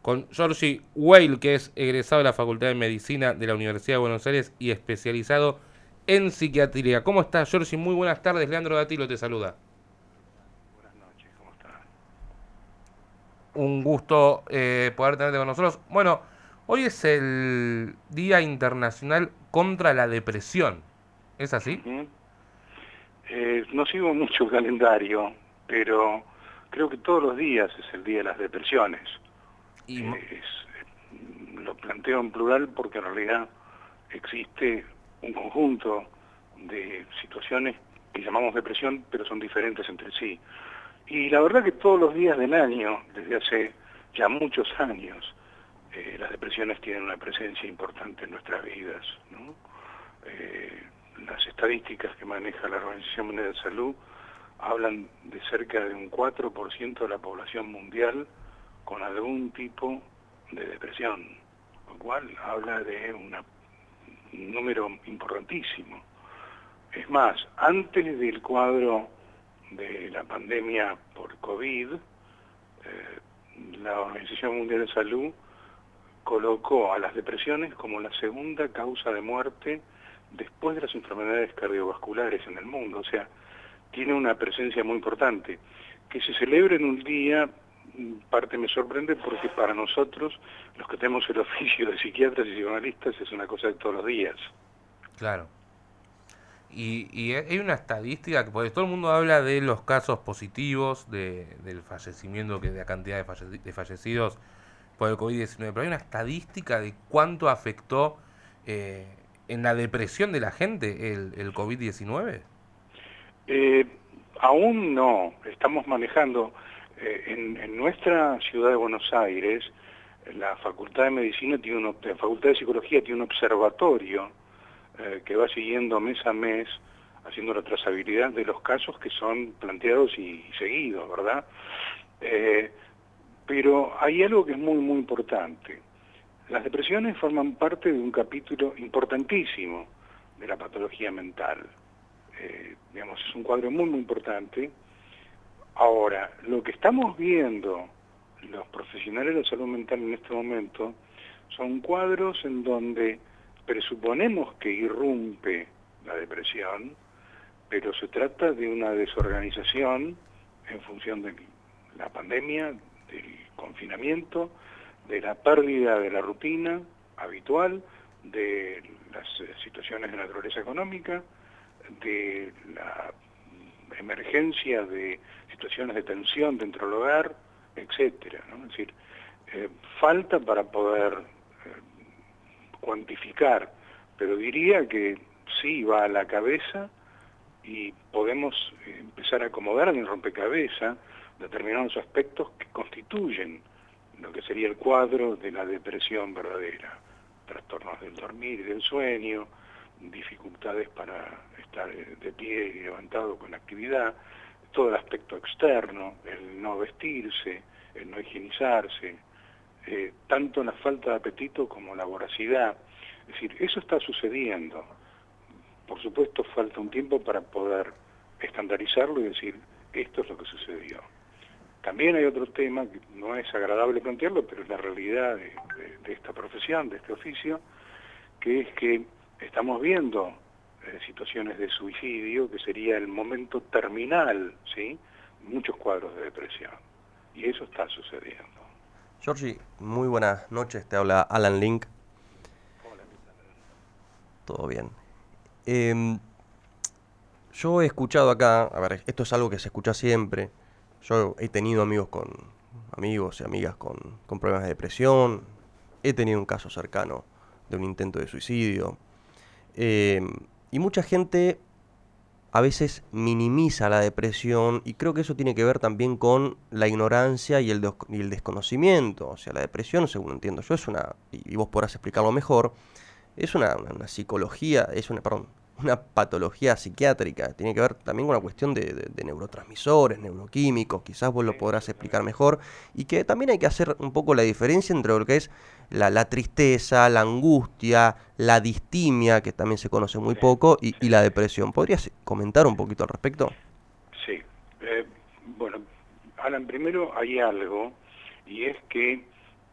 con Giorgi Weil, que es egresado de la Facultad de Medicina de la Universidad de Buenos Aires y especializado en psiquiatría. ¿Cómo estás, Giorgi? Muy buenas tardes. Leandro Datilo te saluda. Buenas noches, ¿cómo está? Un gusto poder tenerte con nosotros. Bueno, hoy es el Día Internacional contra la Depresión. ¿Es así? Ujú. No sigo mucho el calendario, pero creo que todos los días es el día de las depresiones. Y Lo planteo en plural porque en realidad existe un conjunto de situaciones que llamamos depresión, pero son diferentes entre sí. Y la verdad que todos los días del año, desde hace ya muchos años, las depresiones tienen una presencia importante en nuestras vidas, ¿no? Eh, las estadísticas que maneja la Organización Mundial de Salud hablan de cerca de un 4% de la población mundial con algún tipo de depresión, lo cual habla de un número importantísimo. Es más, antes del cuadro de la pandemia por COVID, la Organización Mundial de Salud colocó a las depresiones como la segunda causa de muerte después de las enfermedades cardiovasculares en el mundo. O sea, tiene una presencia muy importante. Que se celebre en un día, parte me sorprende porque para nosotros, los que tenemos el oficio de psiquiatras y psicoanalistas, es una cosa de todos los días. claro. Y hay una estadística que porque todo el mundo habla de los casos positivos, del fallecimiento, que de la cantidad de fallecidos por el COVID-19, pero hay una estadística de cuánto afectó eh, en la depresión de la gente el COVID-19. Eh, Aún no, estamos manejando, en nuestra ciudad de Buenos Aires, la Facultad de Medicina tiene la Facultad de Psicología tiene un observatorio que va siguiendo mes a mes, haciendo la trazabilidad de los casos que son planteados y seguidos, ¿verdad? Eh, pero hay algo que es muy, muy importante. Las depresiones forman parte de un capítulo importantísimo de la patología mental. Digamos, es un cuadro muy, muy importante. Ahora, lo que estamos viendo los profesionales de la salud mental en este momento son cuadros en donde presuponemos que irrumpe la depresión, pero se trata de una desorganización en función de la pandemia, del confinamiento, de la pérdida de la rutina habitual, de las situaciones de naturaleza económica, de la emergencia de situaciones de tensión dentro del hogar, etcétera, ¿no? Es decir, falta para poder cuantificar, pero diría que sí va a la cabeza y podemos empezar a acomodar en el rompecabezas determinados aspectos que constituyen lo que sería el cuadro de la depresión verdadera. Trastornos del dormir y del sueño, dificultades para estar de pie y levantado con actividad, todo el aspecto externo, el no vestirse, el no higienizarse, tanto la falta de apetito como la voracidad. Es decir, eso está sucediendo. Por supuesto, falta un tiempo para poder estandarizarlo y decir, esto es lo que sucedió. También hay otro tema que no es agradable plantearlo, pero es la realidad de esta profesión, de este oficio, que es que estamos viendo situaciones de suicidio, que sería el momento terminal, ¿sí? Muchos cuadros de depresión. Y eso está sucediendo. Georgie, muy buenas noches, te habla Alan Link, Hola, ¿qué tal? todo bien. Em, yo he escuchado acá, a ver, esto es algo que se escucha siempre, yo he tenido amigos y amigas con problemas de depresión, he tenido un caso cercano de un intento de suicidio, em, y mucha gente a veces minimiza la depresión y creo que eso tiene que ver también con la ignorancia y el desconocimiento. O sea, la depresión, según entiendo yo, es y vos podrás explicarlo mejor, es una psicología, perdón, una patología psiquiátrica. Tiene que ver también con una cuestión de neurotransmisores, neuroquímicos, quizás vos Sí, lo podrás explicar exactamente. mejor. Y que también hay que hacer un poco la diferencia entre lo que es la tristeza, la angustia, la distimia, que también se conoce muy Sí, poco, y sí, la sí. depresión. ¿Podrías comentar un poquito al respecto? Sí. Bueno, Alan, primero hay algo, y es que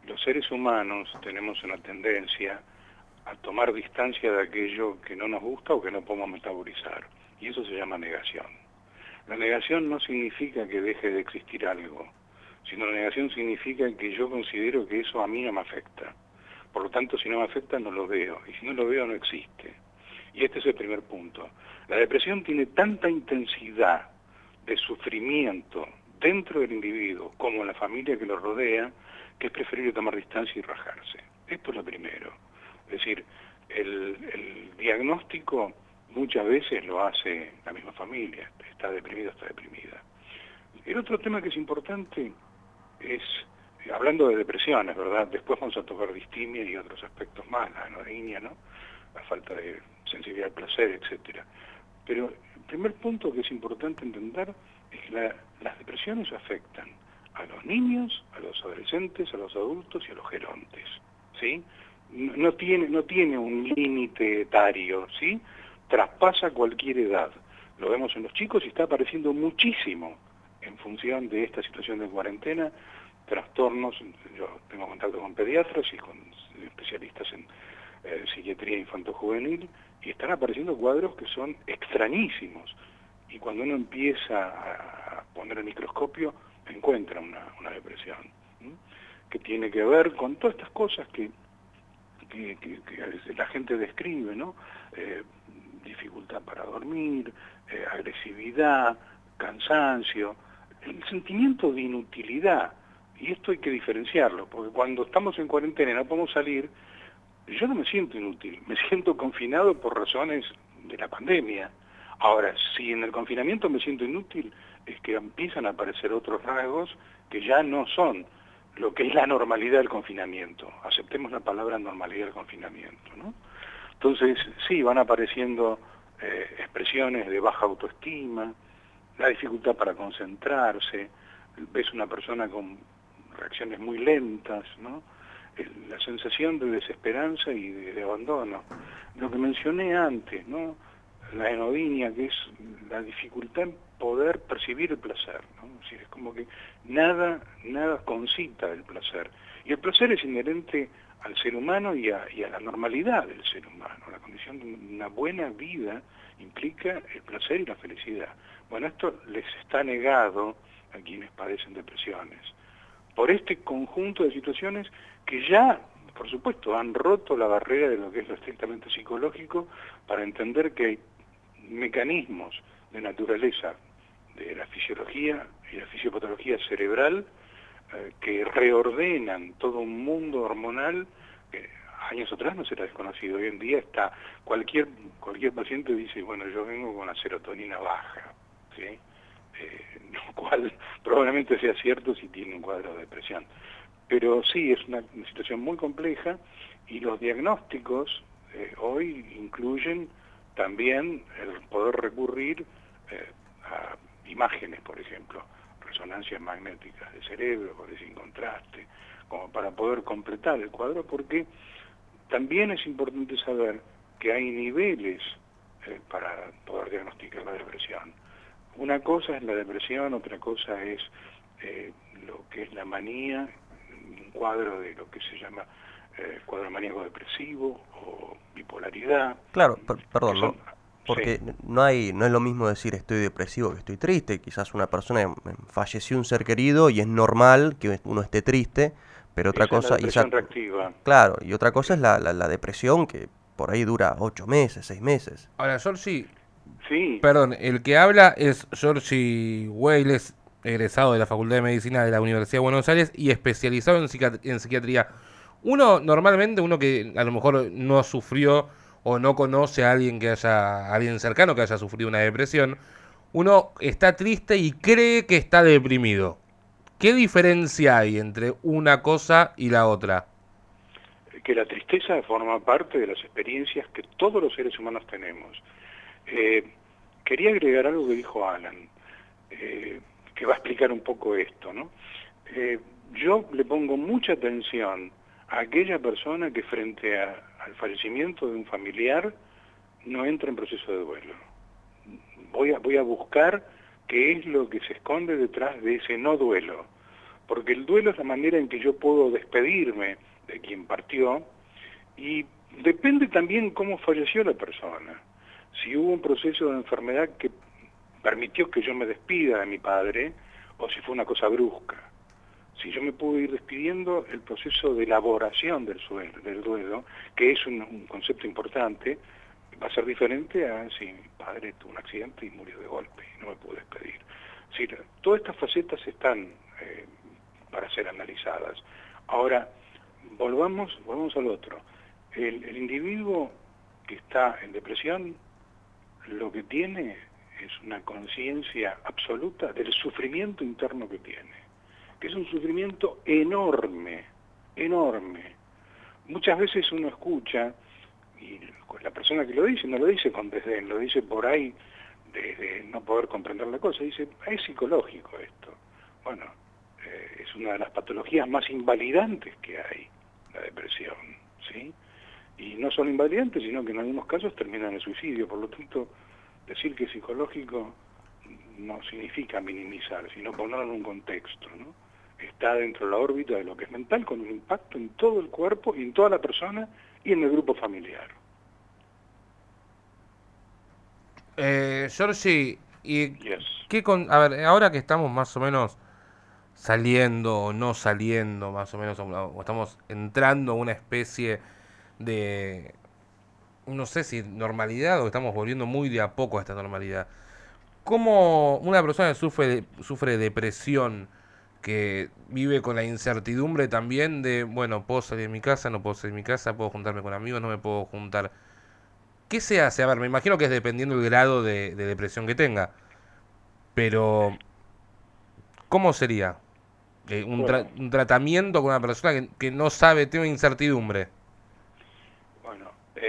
los seres humanos tenemos una tendencia a tomar distancia de aquello que no nos gusta o que no podemos metabolizar, y eso se llama negación. La negación no significa que deje de existir algo, sino la negación significa que yo considero que eso a mí no me afecta. Por lo tanto, si no me afecta, no lo veo, y si no lo veo, no existe. Y este es el primer punto. La depresión tiene tanta intensidad de sufrimiento dentro del individuo como en la familia que lo rodea, que es preferible tomar distancia y rajarse. Esto es lo primero. Es decir, el diagnóstico muchas veces lo hace la misma familia, está deprimido, está deprimida. El otro tema que es importante es, hablando de depresiones, ¿verdad? Después vamos a tocar distimia y otros aspectos más, la anorexia, ¿no? La falta de sensibilidad al placer, etcétera. Pero el primer punto que es importante entender es que las depresiones afectan a los niños, a los adolescentes, a los adultos y a los gerontes, ¿sí? No tiene un límite etario, ¿sí? Traspasa cualquier edad. Lo vemos en los chicos y está apareciendo muchísimo en función de esta situación de cuarentena, trastornos. Yo tengo contacto con pediatras y con especialistas en psiquiatría infanto-juvenil, y están apareciendo cuadros que son extrañísimos. Y cuando uno empieza a poner el microscopio, encuentra una depresión, ¿sí? Que tiene que ver con todas estas cosas que la gente describe, ¿no? Dificultad para dormir, agresividad, cansancio, el sentimiento de inutilidad. Y esto hay que diferenciarlo, porque cuando estamos en cuarentena y no podemos salir, yo no me siento inútil, me siento confinado por razones de la pandemia. Ahora, si en el confinamiento me siento inútil, es que empiezan a aparecer otros rasgos que ya no son lo que es la normalidad del confinamiento. Aceptemos la palabra normalidad del confinamiento, ¿no? Entonces, sí, van apareciendo expresiones de baja autoestima, la dificultad para concentrarse, ves una persona con reacciones muy lentas, ¿no? La sensación de desesperanza y de abandono. Lo que mencioné antes, ¿no? La enodinia, que es la dificultad en poder percibir el placer, ¿no? Es decir, es como que nada concita el placer. Y el placer es inherente al ser humano y a la normalidad del ser humano. La condición de una buena vida implica el placer y la felicidad. Bueno, esto les está negado a quienes padecen depresiones, por este conjunto de situaciones que ya, por supuesto, han roto la barrera de lo que es lo estrictamente psicológico para entender que hay mecanismos de naturaleza de la fisiología y la fisiopatología cerebral que reordenan todo un mundo hormonal que años atrás no se era desconocido. Hoy en día está cualquier paciente dice, bueno, yo vengo con la serotonina baja, ¿sí? Lo cual probablemente sea cierto si tiene un cuadro de depresión. Pero sí, es una situación muy compleja y los diagnósticos hoy incluyen también el poder recurrir a imágenes, por ejemplo, resonancias magnéticas de cerebro, sin contraste, como para poder completar el cuadro, porque también es importante saber que hay niveles para poder diagnosticar la depresión. Una cosa es la depresión, otra cosa es lo que es la manía, un cuadro de lo que se llama cuadro maníaco depresivo o bipolaridad. Claro, perdón, son, ¿no? Porque sí, no es lo mismo decir estoy depresivo que estoy triste. Quizás una persona falleció un ser querido y es normal que uno esté triste, pero otra esa es la cosa, depresión reactiva. claro, y otra cosa es la depresión que por ahí dura 8 meses, 6 meses. Ahora, Giorgi, Sí, perdón, el que habla es Giorgi Weiles, egresado de la Facultad de Medicina de la Universidad de Buenos Aires y especializado en psiquiatría. Uno que a lo mejor no sufrió o no conoce a alguien cercano que haya sufrido una depresión, uno está triste y cree que está deprimido. ¿Qué diferencia hay entre una cosa y la otra? que la tristeza forma parte de las experiencias que todos los seres humanos tenemos. Quería agregar algo que dijo Alan, que va a explicar un poco esto, ¿no? Yo le pongo mucha atención a aquella persona que frente al fallecimiento de un familiar no entra en proceso de duelo. Voy a buscar qué es lo que se esconde detrás de ese no duelo, porque el duelo es la manera en que yo puedo despedirme de quien partió, y depende también cómo falleció la persona. Si hubo un proceso de enfermedad que permitió que yo me despida de mi padre, o si fue una cosa brusca. Si yo me puedo ir despidiendo, el proceso de elaboración del duelo, que es un concepto importante, va a ser diferente a si mi padre tuvo un accidente y murió de golpe y no me pude despedir. Es decir, todas estas facetas están para ser analizadas. Ahora, volvamos al otro. El individuo que está en depresión, lo que tiene es una conciencia absoluta del sufrimiento interno que tiene, que es un sufrimiento enorme, enorme. Muchas veces uno escucha, y la persona que lo dice no lo dice con desdén, lo dice por ahí de no poder comprender la cosa, dice, es psicológico esto. Bueno, es una de las patologías más invalidantes que hay, la depresión, ¿sí? Y no solo invalidantes, sino que en algunos casos terminan en el suicidio. Por lo tanto, decir que es psicológico no significa minimizar, sino ponerlo en un contexto, ¿no? Está dentro de la órbita de lo que es mental, con un impacto en todo el cuerpo, y en toda la persona y en el grupo familiar. Giorgi, ¿y Yes. a ver, ahora que estamos más o menos saliendo o no saliendo, más o menos, o estamos entrando a una especie de, no sé si normalidad, o estamos volviendo muy de a poco a esta normalidad, ¿cómo una persona que sufre depresión, que vive con la incertidumbre también de, bueno, puedo salir de mi casa, no puedo salir de mi casa, puedo juntarme con amigos, no me puedo juntar? ¿Qué se hace? A ver, me imagino que es dependiendo del grado de depresión que tenga, pero ¿cómo sería Bueno, un tratamiento con una persona que no sabe, tiene incertidumbre? bueno,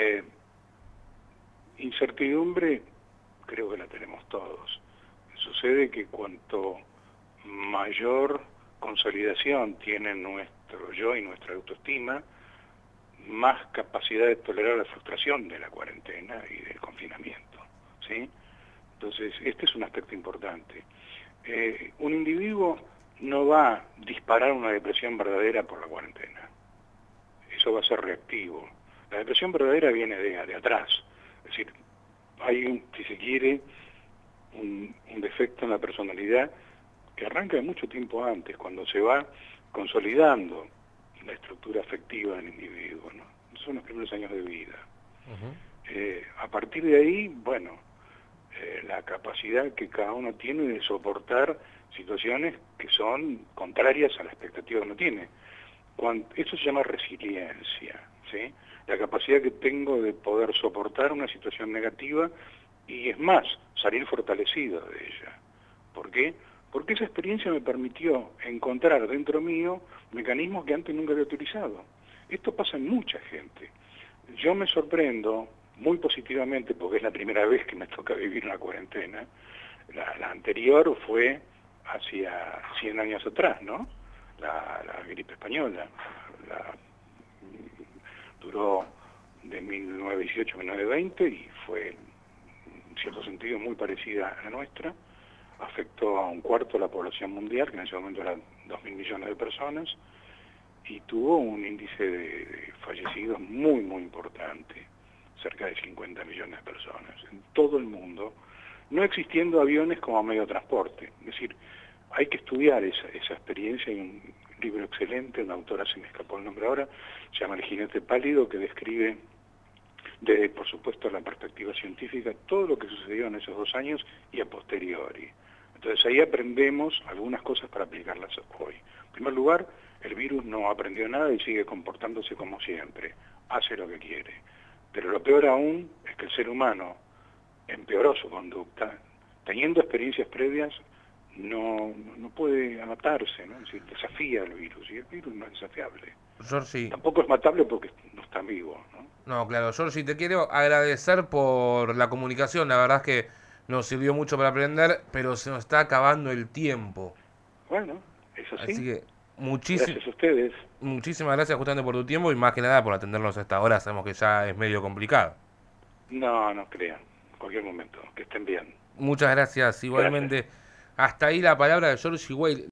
incertidumbre creo que la tenemos todos. Sucede que cuanto mayor consolidación tiene nuestro yo y nuestra autoestima, más capacidad de tolerar la frustración de la cuarentena y del confinamiento, ¿sí? Entonces, este es un aspecto importante. Un individuo no va a disparar una depresión verdadera por la cuarentena. Eso va a ser reactivo. La depresión verdadera viene de atrás. Es decir, hay, si se quiere, un defecto en la personalidad que arranca de mucho tiempo antes, cuando se va consolidando la estructura afectiva del individuo, ¿no? Son los primeros años de vida. A partir de ahí, bueno, la capacidad que cada uno tiene de soportar situaciones que son contrarias a la expectativa que uno tiene. Eso se llama resiliencia, ¿sí? La capacidad que tengo de poder soportar una situación negativa y, es más, salir fortalecido de ella. ¿Por qué? Porque esa experiencia me permitió encontrar dentro mío mecanismos que antes nunca había utilizado. Esto pasa en mucha gente. Yo me sorprendo muy positivamente, porque es la primera vez que me toca vivir una cuarentena. La anterior fue hacia 100 años atrás, ¿no? La gripe española. Duró de 1918 a 1920 y fue, en cierto sentido, muy parecida a la nuestra. Afectó a un cuarto de la población mundial, que en ese momento eran 2.000 millones de personas, y tuvo un índice de fallecidos muy, muy importante, cerca de 50 millones de personas, en todo el mundo, no existiendo aviones como medio de transporte. Es decir, hay que estudiar esa experiencia. Hay un libro excelente, una autora, se me escapó el nombre ahora, se llama El jinete pálido, que describe, desde, por supuesto, la perspectiva científica, todo lo que sucedió en esos 2 años y a posteriori. Entonces ahí aprendemos algunas cosas para aplicarlas hoy. En primer lugar, el virus no aprendió nada y sigue comportándose como siempre, hace lo que quiere. Pero lo peor aún es que el ser humano empeoró su conducta, teniendo experiencias previas, no puede adaptarse, ¿no? Es decir, desafía al virus, y el virus no es desafiable. Giorgi, Tampoco es matable porque no está vivo, ¿no? no, claro, Giorgi, te quiero agradecer por la comunicación, la verdad es que nos sirvió mucho para aprender, pero se nos está acabando el tiempo. Bueno, es Así así. que Gracias a ustedes. muchísimas gracias justamente por tu tiempo y más que nada por atendernos a esta hora, sabemos que ya es medio complicado. No crean. En cualquier momento. Que estén bien. Muchas gracias, Gracias. igualmente. Hasta ahí la palabra de Georgie Weil.